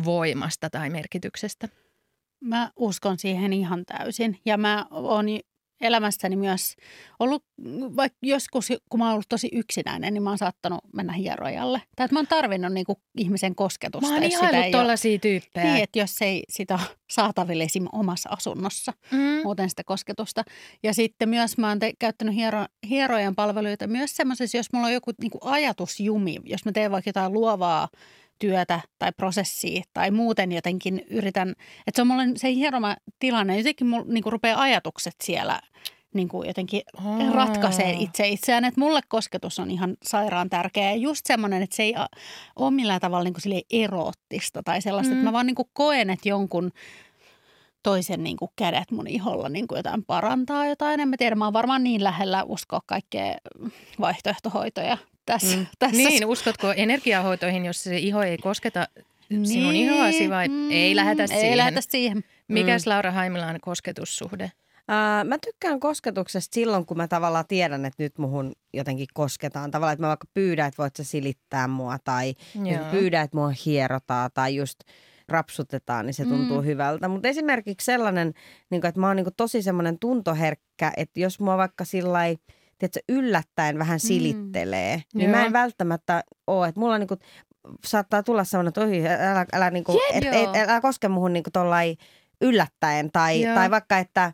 Speaker 2: voimasta tai merkityksestä?
Speaker 4: Mä uskon siihen ihan täysin ja mä oon elämässäni myös ollut, vaikka joskus, kun mä oon ollut tosi yksinäinen, niin mä oon saattanut mennä hierojalle. Tai että mä oon tarvinnut niinku ihmisen kosketusta.
Speaker 2: Mä oon ihaillut tollaisia tyyppejä.
Speaker 4: Niin, että jos ei sitä ole saatavilla esimerkiksi omassa asunnossa, muuten sitä kosketusta. Ja sitten myös mä oon käyttänyt hierojan palveluita myös semmoisessa, jos mulla on joku niinku ajatusjumi, jos mä teen vaikka jotain luovaa työtä tai prosessia tai muuten jotenkin yritän, että se on mulle se hieroma tilanne, jotenkin mulla niinku rupeaa ajatukset siellä niinku jotenkin ratkaisee itseään, että mulle kosketus on ihan sairaan tärkeä ja just semmoinen, että se ei ole millään tavalla niinku eroottista tai sellaista, että mä vaan niinku koen, että jonkun toisen niinku kädet mun iholla niinku jotain parantaa jotain, en mä tiedä, mä oon varmaan niin lähellä uskoa kaikkea vaihtoehtohoitoja. Tässä.
Speaker 2: Niin, uskotko energiahoitoihin, jos se iho ei kosketa sinun ihoasi vai ei lähetä siihen?
Speaker 4: Ei lähetä siihen.
Speaker 2: Mikäs Laura Haimilan kosketussuhde?
Speaker 3: Mä tykkään kosketuksesta silloin, kun mä tavallaan tiedän, että nyt muhun jotenkin kosketaan. Tavallaan, että mä vaikka pyydän, että voit sä silittää mua tai pyydän, että mua hierotaan tai just rapsutetaan, niin se tuntuu hyvältä. Mutta esimerkiksi sellainen, että mä oon tosi semmoinen tuntoherkkä, että jos mua vaikka sillai tiedätkö, yllättäen vähän silittelee, niin mä en välttämättä ole, että mulla saattaa tulla sellainen, että älä koske muhun tollai yllättäen tai vaikka, että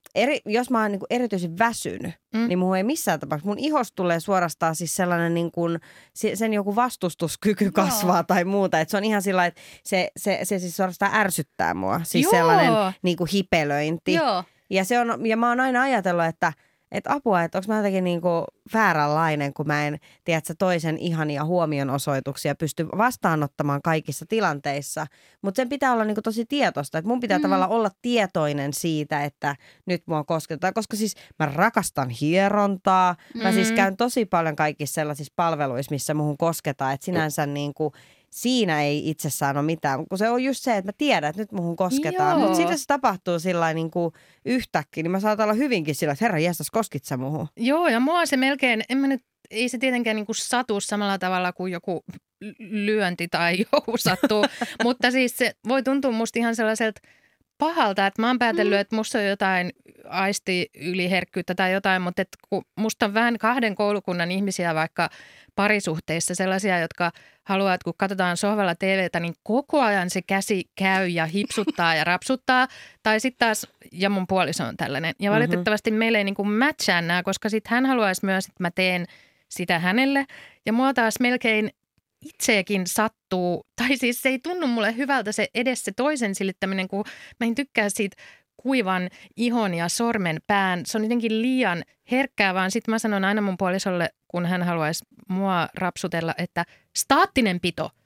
Speaker 3: jos mä oon erityisen väsynyt, niin muhun ei missään tapauksessa. Mun ihosta tulee suorastaan siis sellainen, sen joku vastustuskyky kasvaa tai muuta. Että se on ihan sillä että se siis suorastaan ärsyttää mua. Siis sellainen hipelöinti.
Speaker 4: Joo.
Speaker 3: Ja mä oon aina ajatellut, että apua, että onko mä jotenkin vääränlainen, kun mä en, tiedätkö, toisen ihania huomionosoituksia pysty vastaanottamaan kaikissa tilanteissa. Mutta sen pitää olla tosi tietoista, että mun pitää tavallaan olla tietoinen siitä, että nyt mua kosketetaan, koska siis mä rakastan hierontaa. Mä siis käyn tosi paljon kaikissa sellaisissa palveluissa, missä muhun kosketaan, että sinänsä siinä ei itsessään ole mitään, kun se on just se, että mä tiedän, että nyt muhun kosketaan. Mutta sitten se tapahtuu sillain yhtäkkiä, niin mä saatan olla hyvinkin sillä, että herra jästäs, koskit sä muhun?
Speaker 2: Joo, ja mua se melkein, ei se tietenkään satu samalla tavalla kuin joku lyönti tai joku sattuu, mutta siis se voi tuntua musta ihan sellaiselta pahalta, että mä oon päätellyt, että musta on jotain aistiyliherkkyyttä tai jotain, mutta että kun musta on vähän kahden koulukunnan ihmisiä vaikka parisuhteissa sellaisia, jotka haluaa, että kun katsotaan sohvalla TVtä, niin koko ajan se käsi käy ja hipsuttaa ja rapsuttaa. Tai sitten taas, ja mun puoliso on tällainen. Ja valitettavasti meille ei matchaa nämä, koska sitten hän haluaisi myös, että mä teen sitä hänelle. Ja mua taas melkein itseäkin sattuu, tai siis se ei tunnu mulle hyvältä se edes se toisen silittäminen, kun mä en tykkää siitä kuivan ihon ja sormen pään. Se on jotenkin liian herkkää, vaan sitten mä sanon aina mun puolisolle, kun hän haluaisi mua rapsutella, että staattinen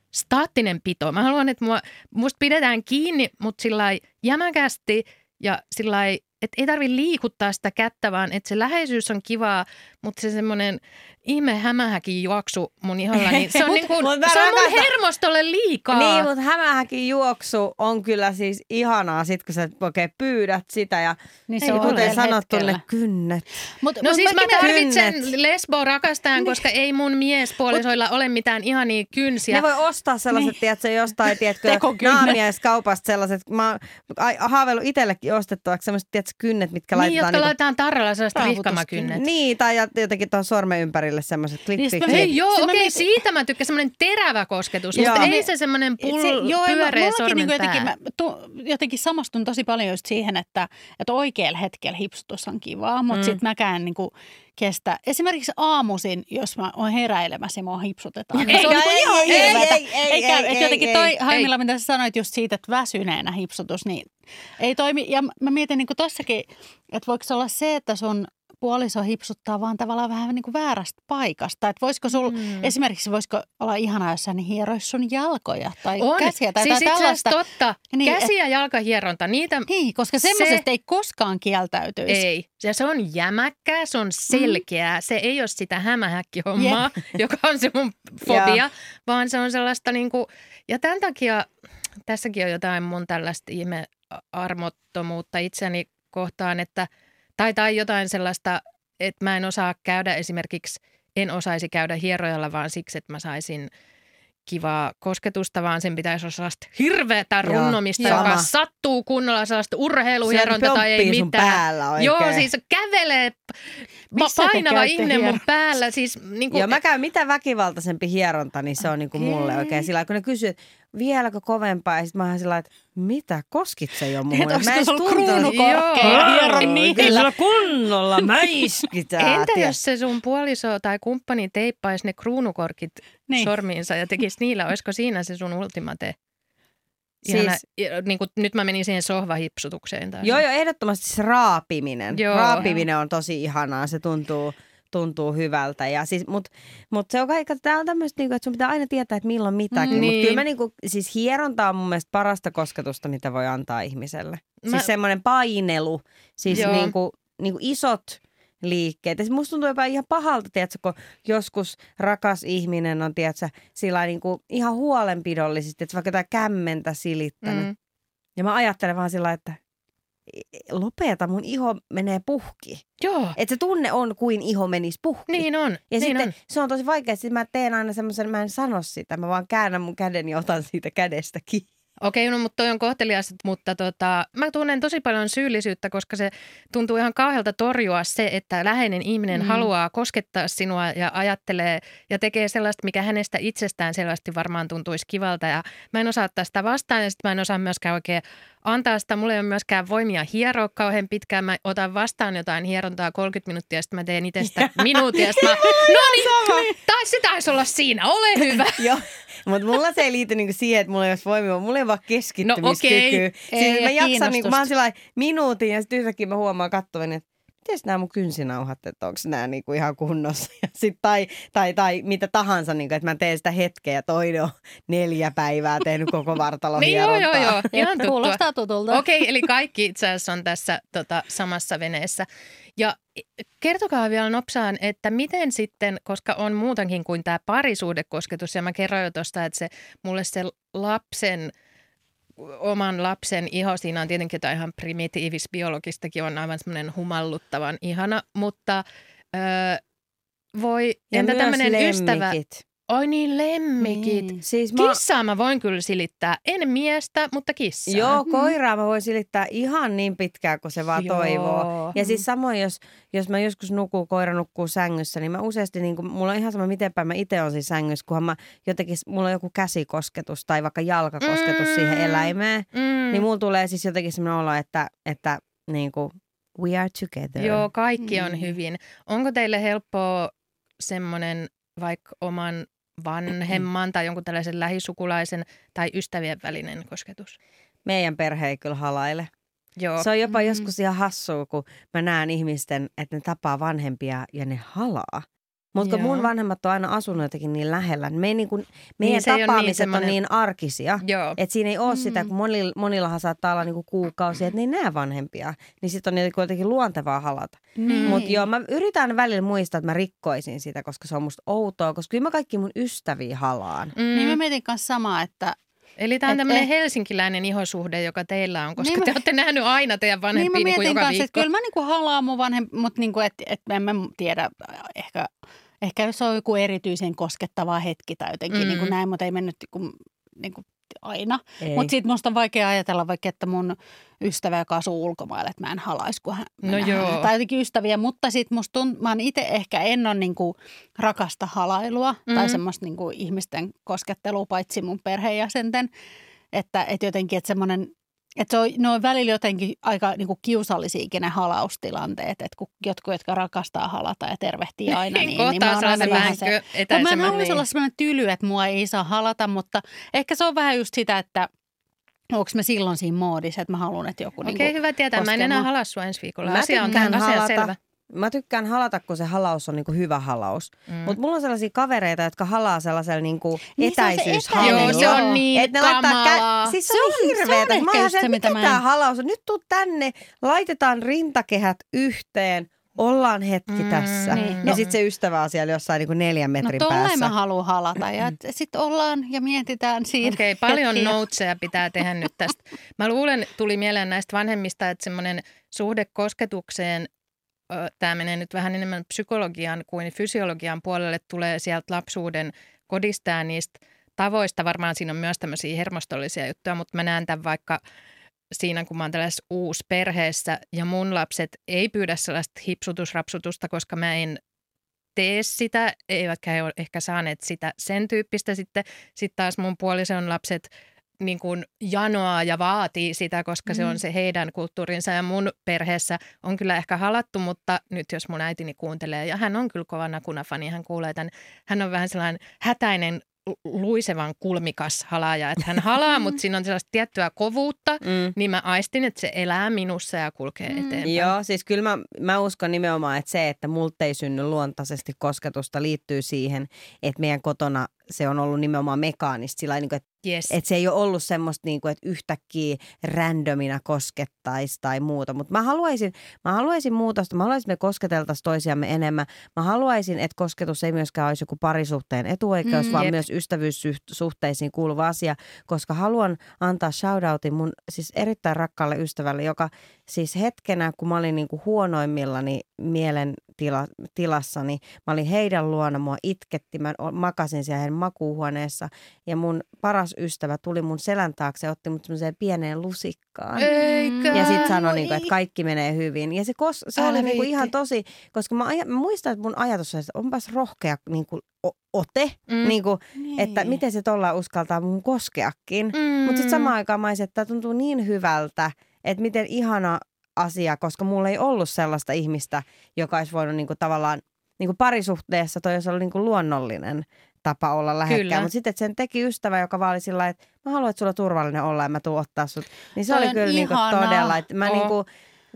Speaker 2: pito. Mä haluan, että musta pidetään kiinni, mutta sillai jämäkästi ja sillai, että ei tarvitse liikuttaa sitä kättä, vaan että se läheisyys on kivaa, mutta se semmoinen ihme hämähäkin juoksu mun iholla, niin se on, se on mun hermostolle liikaa.
Speaker 3: Niin, mutta hämähäkin juoksu on kyllä siis ihanaa sit, kun sä oikein pyydät sitä ja
Speaker 4: niin se on
Speaker 3: kuten sanottu, ne kynnet.
Speaker 2: No siis mä tarvitsen lesbo-rakastajan, koska ei mun miespuolisoilla ole mitään ihania kynsiä.
Speaker 3: Ne voi ostaa sellaiset, tiedätkö, jostain, tiedätkö, naamieskaupasta sellaiset. Mä oon haaveillut itsellekin ostettavaksi sellaiset, tiedätkö, kynnet, mitkä
Speaker 2: niin,
Speaker 3: laitetaan.
Speaker 2: Jotka laitetaan tarralla sellaiset rihkamakynnet.
Speaker 3: Niin, tai jotenkin tuon sormen ympärille semmoiset klik.
Speaker 2: Okei, siitä mä tykkään semmoinen terävä kosketus, mutta ei se semmoinen pyöreä sormen pää.
Speaker 4: Jotenkin samastun tosi paljon just siihen, että oikealla hetkellä hipsutus on kivaa, mutta sitten mäkään kestä. Esimerkiksi aamuisin, jos mä oon heräilemässä ja mua hipsutetaan. Niin se on ihan hirveätä. Ei, jotenkin toi Haimila, mitä sä sanoit just siitä, että väsyneenä hipsutus, niin ei toimi. Ja mä mietin tossakin, että voiko se olla se, että sun puoliso hipsuttaa vaan tavallaan vähän väärästä paikasta. Että voisiko esimerkiksi voisiko olla ihanaa, jos hän hieroisi sun jalkoja tai käsiä tai
Speaker 2: siis
Speaker 4: tällaista.
Speaker 2: Totta. Niin, käsi- ja jalkahieronta, niitä...
Speaker 4: Niin, koska semmoisesta ei koskaan kieltäytyisi.
Speaker 2: Ei. Ja se on jämäkkää, se on selkeää. Se ei ole sitä hämähäkkihommaa, joka on se mun fobia, vaan se on sellaista ja tämän takia tässäkin on jotain mun tällaista armottomuutta itseni kohtaan, että tai jotain sellaista, että mä en osaisi käydä hierojalla vaan siksi, että mä saisin kivaa kosketusta, vaan sen pitäisi olla sellaista hirveätä
Speaker 3: Joo,
Speaker 2: runnomista,
Speaker 3: sama.
Speaker 2: joka sattuu kunnolla, sellaista urheiluhieronta tai ei
Speaker 3: sun
Speaker 2: mitään.
Speaker 3: päällä oikein.
Speaker 2: Joo, siis kävelee
Speaker 4: Missä te
Speaker 2: painava
Speaker 4: käytte
Speaker 2: ihminen mun
Speaker 4: hierontaa?
Speaker 2: päällä. Siis, niin kuin,
Speaker 3: Joo, mä käyn mitä väkivaltaisempi hieronta, niin se on niinku mulle oikein. Sillä kun ne kysyy, että vieläkö kovempaa, ja sit mä oon sillä että mitä, koskit se jo muhun?
Speaker 4: Onko
Speaker 3: Mä en
Speaker 4: se ollut
Speaker 3: tuntenut-
Speaker 4: kruunukorkkeja
Speaker 2: Joo.
Speaker 4: hieron
Speaker 3: Kyllä
Speaker 4: niillä?
Speaker 3: sulla kunnolla mäiskitään.
Speaker 2: entä
Speaker 3: tiedät.
Speaker 2: jos se sun puoliso tai kumppani teippaisi ne kruunukorkit
Speaker 4: Niin.
Speaker 2: sormiinsa ja tekisi niillä? Olisiko siinä se sun ultimate?
Speaker 3: Siis-
Speaker 2: Niin kuin, nyt mä menin siihen sohvahipsutukseen. Tai
Speaker 3: Joo, ehdottomasti se raapiminen.
Speaker 2: Joo.
Speaker 3: Raapiminen on tosi ihanaa, se tuntuu hyvältä. Ja siis, mut se on kaikki, tää on tämmöistä, niinku, että sun pitää aina tietää, että milloin mitäkin.
Speaker 2: Niin.
Speaker 3: Mutta kyllä mä niinku, siis hieronta on mun mielestä parasta kosketusta, mitä voi antaa ihmiselle. Siis semmoinen painelu, siis
Speaker 2: Joo.
Speaker 3: niinku isot liikkeet. Ja siis musta tuntuu jopa ihan pahalta, tiedätkö, kun joskus rakas ihminen on, tiedätkö, sillä niinku ihan huolenpidollisesti, että vaikka jotain kämmentä silittänyt.
Speaker 2: Mm.
Speaker 3: Ja mä ajattelen vaan sillä, että lopeta, mun iho menee puhki.
Speaker 2: Joo,
Speaker 3: Että se tunne on kuin iho menisi puhki.
Speaker 2: niin on.
Speaker 3: Ja
Speaker 2: niin
Speaker 3: sitten
Speaker 2: on.
Speaker 3: se on tosi vaikea, että mä teen aina semmoisen, mä en sano sitä, mä vaan käännän mun käden ja otan siitä kädestä kiinni.
Speaker 2: Okei, no mutta toi on kohtelias, mutta mä tunnen tosi paljon syyllisyyttä, koska se tuntuu ihan kauhealta torjua se, että läheinen ihminen haluaa koskettaa sinua ja ajattelee ja tekee sellaista, mikä hänestä itsestään selvästi varmaan tuntuisi kivalta. Ja mä en osaa ottaa sitä vastaan ja sitten mä en osaa myöskään oikein antaa sitä. Mulla ei ole myöskään voimia hieroa kauhean pitkään. Mä otan vastaan jotain hierontaa 30 minuuttia ja sitten mä teen itse sitä minuutin ja sitten no niin, se taisi olla siinä, ole hyvä.
Speaker 3: Joo, mutta mulla se ei liity niinku siihen, että mulla ei olisi voimia, mulla ei vaan keskittymiskykyä.
Speaker 2: okei.
Speaker 3: Siis
Speaker 4: Ei,
Speaker 3: mä
Speaker 4: ja
Speaker 3: jaksan, niinku, mä oon
Speaker 4: kiinnostusta.
Speaker 3: sillä minuutin ja sitten yhtäkkiä mä huomaan katsovani, että mites nämä mun kynsinauhat, että onko nämä niinku ihan kunnossa. Ja sit, tai mitä tahansa, niinku, että mä teen sitä hetkeä ja toinen on 4 päivää tehnyt koko vartalon
Speaker 2: Niin joo,
Speaker 3: hierontaa.
Speaker 2: ihan tuttua.
Speaker 4: Kuulostaa tutulta.
Speaker 2: Okei, eli kaikki itse asiassa on tässä samassa veneessä. Ja kertokaa vielä nopsaan, että miten sitten, koska on muutenkin kuin tämä parisuhdekosketus, ja mä kerroin jo tuosta, että mulle se oman lapsen iho, siinä on tietenkin jotain ihan primitiivis-biologistakin, on aivan semmoinen humalluttavan ihana, mutta
Speaker 3: Ja
Speaker 2: entä
Speaker 3: myös
Speaker 2: tämmöinen ystävä?
Speaker 3: lemmikit.
Speaker 2: Oi niin, lemmikit.
Speaker 4: Niin.
Speaker 3: Siis
Speaker 2: Kissaa mä voin kyllä silittää. En miestä, mutta kissaa.
Speaker 3: Joo, koiraa mä voin silittää ihan niin pitkään, kun se vaan
Speaker 2: Joo.
Speaker 3: toivoo. Ja siis samoin, jos mä joskus koira nukkuu sängyssä, niin mä useasti, niin kuin, mulla on ihan sama, miten päin mä itse on siinä sängyssä, kunhan mä jotenkin, mulla on joku käsikosketus tai vaikka jalkakosketus siihen eläimeen, niin mulla tulee siis jotenkin semmoinen olo, että niin kuin, we are together.
Speaker 2: Joo, kaikki on hyvin. Onko teille helppoa semmoinen vaikka oman vanhemman tai jonkun tällaisen lähisukulaisen tai ystävien välinen kosketus?
Speaker 3: Meidän perhe ei kyllä halaile.
Speaker 2: Joo.
Speaker 3: Se on jopa joskus ihan hassua, kun mä näen ihmisten, että ne tapaa vanhempia ja ne halaa. Mutta kun
Speaker 2: Joo.
Speaker 3: mun vanhemmat on aina asunut jotenkin niin lähellä, niin meidän
Speaker 2: se ei ole niin
Speaker 3: tapaamiset
Speaker 2: semmoinen-
Speaker 3: on niin arkisia.
Speaker 2: Joo.
Speaker 3: Että siinä ei ole sitä, kun monillahan saattaa olla niinku kuukausia, että ne ei näe vanhempia. Niin sitten on jotenkin luontevaa halata.
Speaker 4: Niin.
Speaker 3: Mutta joo, mä yritän välillä muistaa, että mä rikkoisin sitä, koska se on musta outoa. Koska kyllä mä kaikki mun ystäviä halaan.
Speaker 4: Niin mä mietin kanssa samaa, että
Speaker 2: Eli tämä on
Speaker 4: Et-
Speaker 2: tämmöinen helsinkiläinen ihosuhde, joka teillä on, koska
Speaker 4: Niin
Speaker 2: te
Speaker 4: mä-
Speaker 2: olette nähnyt aina teidän vanhempia
Speaker 4: niin mä
Speaker 2: niin kuin
Speaker 4: mietin
Speaker 2: joka
Speaker 4: kanssa, että
Speaker 2: viikko.
Speaker 4: kyllä mä niinku halaan mun mutta niinku, en mä tiedä, ehkä jos on joku erityisen koskettava hetki tai jotenkin niinku näin, mutta ei mennyt niinku aina.
Speaker 3: Ei.
Speaker 4: Mutta sitten musta on vaikea ajatella vaikka, että mun ystävä, joka asuu ulkomailla, että mä en halaisi, kun hän
Speaker 2: No joo.
Speaker 4: tai jotenkin ystäviä. Mutta sitten mä oon itse ehkä en ole niinku rakasta halailua tai semmoista niinku ihmisten koskettelua, paitsi mun perheenjäsenten. Että jotenkin, että semmoinen, että ne on välillä jotenkin aika niinku kiusallisiakin ne halaustilanteet, että kun jotkut, jotka rakastaa halata ja tervehtii aina, niin
Speaker 2: Kohtaa
Speaker 4: mä oon
Speaker 2: saa
Speaker 4: aina
Speaker 2: se
Speaker 4: vähän
Speaker 2: vähän
Speaker 4: se. Mutta mä en
Speaker 2: etäisemmän.
Speaker 4: haluaisi olla sellainen tyly, että mua ei saa halata, mutta ehkä se on vähän just sitä, että onko mä silloin siinä moodissa, että mä haluan, että joku
Speaker 2: Okei, hyvä tietää. Mä en enää halaa sua ensi viikolla.
Speaker 3: Mä
Speaker 2: Asia on
Speaker 3: tykkään halata.
Speaker 2: selvä.
Speaker 3: Mä tykkään halata, kun se halaus on niinku hyvä halaus. Mutta mulla on sellaisia kavereita, jotka halaa sellaisella niinku
Speaker 4: Niin se on se
Speaker 3: etäisyyshalilla.
Speaker 2: Joo, se on niin
Speaker 3: Et ne laittaa
Speaker 2: kamalaa.
Speaker 3: siis se
Speaker 4: Se
Speaker 3: on
Speaker 4: on
Speaker 3: hirveetä.
Speaker 4: ehkä
Speaker 3: Mä oon
Speaker 4: just se,
Speaker 3: se,
Speaker 4: mitä
Speaker 3: mitä
Speaker 4: mä en-
Speaker 3: tää halaus on? Nyt tuu tänne, laitetaan rintakehät yhteen, ollaan hetki tässä.
Speaker 4: Niin.
Speaker 3: Ja
Speaker 4: No-
Speaker 3: sit se ystävä on siellä jossain niinku 4
Speaker 4: No
Speaker 3: metrin
Speaker 4: tolleen
Speaker 3: päässä.
Speaker 4: mä haluan halata ja sitten ollaan ja mietitään siinä.
Speaker 2: Okei, paljon
Speaker 4: hetkiä.
Speaker 2: noteseja pitää tehdä nyt tästä. Mä luulen, tuli mieleen näistä vanhemmista, että semmoinen suhde kosketukseen, tämä menee nyt vähän enemmän psykologian kuin fysiologian puolelle, tulee sieltä lapsuuden kodista ja niistä kasvatustavoista. Varmaan siinä on myös tämmöisiä hermostollisia juttuja, mutta mä näen tämän vaikka siinä, kun mä oon tällaisessa uusperheessä ja mun lapset ei pyydä sellaista hipsutusrapsutusta, koska mä en tee sitä, eivätkä he ole ehkä saaneet sitä sen tyyppistä. Sitten taas mun puolison lapset niin kuin janoaa ja vaatii sitä, koska se on se heidän kulttuurinsa. Ja mun perheessä on kyllä ehkä halattu, mutta nyt jos mun äitini kuuntelee, ja hän on kyllä kova Nakuna-fani, hän kuulee tämän, hän on vähän sellainen hätäinen, luisevan kulmikas halaaja, että hän halaa, mutta siinä on sellaista tiettyä kovuutta, niin mä aistin, että se elää minussa ja kulkee eteenpäin.
Speaker 3: Joo, siis kyllä mä uskon nimenomaan, että se, että multa ei synny luontaisesti kosketusta, liittyy siihen, että meidän kotona se on ollut nimenomaan mekaanista, sillä niin että et se ei ole ollut semmoista, niin kuin, että yhtäkkiä randomina koskettaisi tai muuta. Mutta mä haluaisin muutosta. Mä haluaisin, että me kosketeltaisiin toisiamme enemmän. Mä haluaisin, että kosketus ei myöskään olisi joku parisuhteen etuoikeus, vaan myös ystävyyssuhteisiin kuuluva asia. Koska haluan antaa shoutoutin mun siis erittäin rakkaalle ystävälle, joka siis hetkenä, kun mä olin niin kuin huonoimmillani mielentilassani, mä olin heidän luona, mua itketti, mä makasin siellä heidän makuuhuoneessa ja mun paras ystävä tuli mun selän taakse ja otti mut semmoiseen pieneen lusikkaan.
Speaker 2: Eikä,
Speaker 3: ja sitten sanoi, niin kuin, että kaikki menee hyvin. Ja se oli niin kuin ihan tosi, koska mä muistan, että mun ajatus oli, että onpas rohkea niin kuin ote, niin kuin, että miten se tollaan uskaltaa mun koskeakin. Mutta sitten samaan aikaan mä olisin, että tämä tuntuu niin hyvältä, että miten ihana asia, koska mulla ei ollut sellaista ihmistä, joka olisi voinut niin kuin tavallaan niin kuin parisuhteessa, toi olisi ollut niin kuin luonnollinen tapa olla lähekkään. Mutta sitten, että sen teki ystävä, joka vaan oli sillä lailla, että mä haluan, että sulla on turvallinen olla ja mä tuun ottaa sut. Niin se oli kyllä niin kuin todella, että mä niin kuin,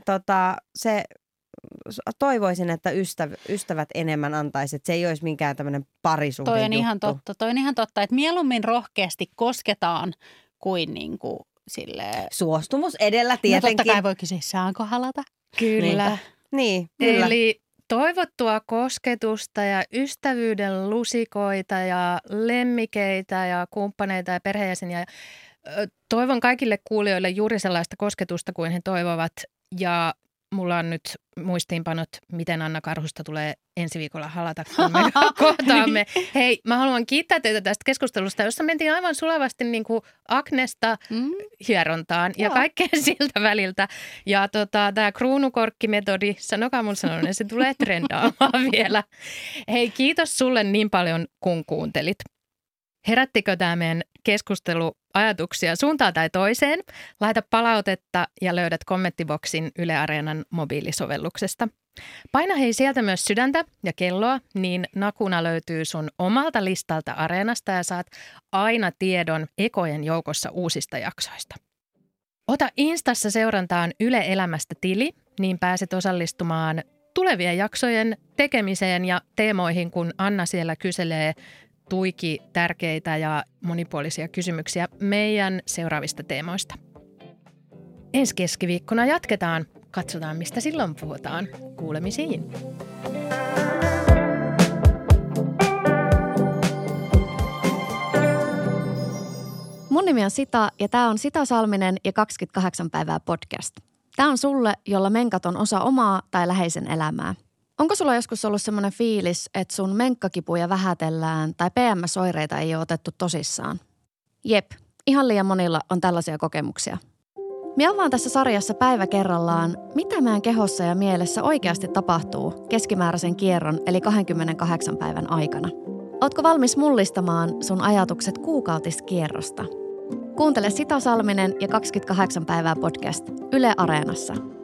Speaker 3: toivoisin, että ystävät enemmän antaisi, että se ei olisi minkään tämmöinen parisuhde juttu.
Speaker 4: Toi on ihan totta, että mieluummin rohkeasti kosketaan kuin niinku silleen.
Speaker 3: Suostumus edellä tietenkin.
Speaker 4: No totta kai voi kysyä, saanko halata?
Speaker 2: Kyllä.
Speaker 3: Niin, kyllä.
Speaker 2: Eli toivottua kosketusta ja ystävyyden lusikoita ja lemmikeitä ja kumppaneita ja perheenjäseniä. Toivon kaikille kuulijoille juuri sellaista kosketusta kuin he toivovat. Ja mulla on nyt muistiinpanot, miten Anna Karhusta tulee ensi viikolla halata, kun me kohtaamme. Hei, mä haluan kiittää teitä tästä keskustelusta, jossa mentiin aivan sulavasti niin kuin Agnesta hierontaan ja kaikkea siltä väliltä. Ja tämä kruunukorkkimetodi, sanokaa mun sanonen, se tulee trendaamaan vielä. Hei, kiitos sulle niin paljon, kun kuuntelit. Herättikö tämä meidän keskustelu ajatuksia suuntaan tai toiseen? Laita palautetta ja löydät kommenttiboksin Yle Areenan mobiilisovelluksesta. Paina hei sieltä myös sydäntä ja kelloa, niin Nakuna löytyy sun omalta listalta Areenasta ja saat aina tiedon ekojen joukossa uusista jaksoista. Ota Instassa seurantaan Yle Elämästä tili, niin pääset osallistumaan tulevien jaksojen tekemiseen ja teemoihin, kun Anna siellä kyselee tuiki tärkeitä ja monipuolisia kysymyksiä meidän seuraavista teemoista. Ensi keskiviikkona jatketaan. Katsotaan, mistä silloin puhutaan. Kuulemisiin.
Speaker 5: Mun nimi on Sita ja tää on Sita Salminen ja 28 päivää podcast. Tää on sulle, jolla menkat on osa omaa tai läheisen elämää. Onko sulla joskus ollut semmoinen fiilis, että sun menkkakipuja vähätellään tai PMS-oireita ei ole otettu tosissaan? Jep, ihan liian monilla on tällaisia kokemuksia. Mä avaan tässä sarjassa päivä kerrallaan, mitä meidän kehossa ja mielessä oikeasti tapahtuu keskimääräisen kierron eli 28 päivän aikana. Ootko valmis mullistamaan sun ajatukset kuukautiskierrosta? Kuuntele Sita Salminen ja 28 päivää podcast Yle Areenassa.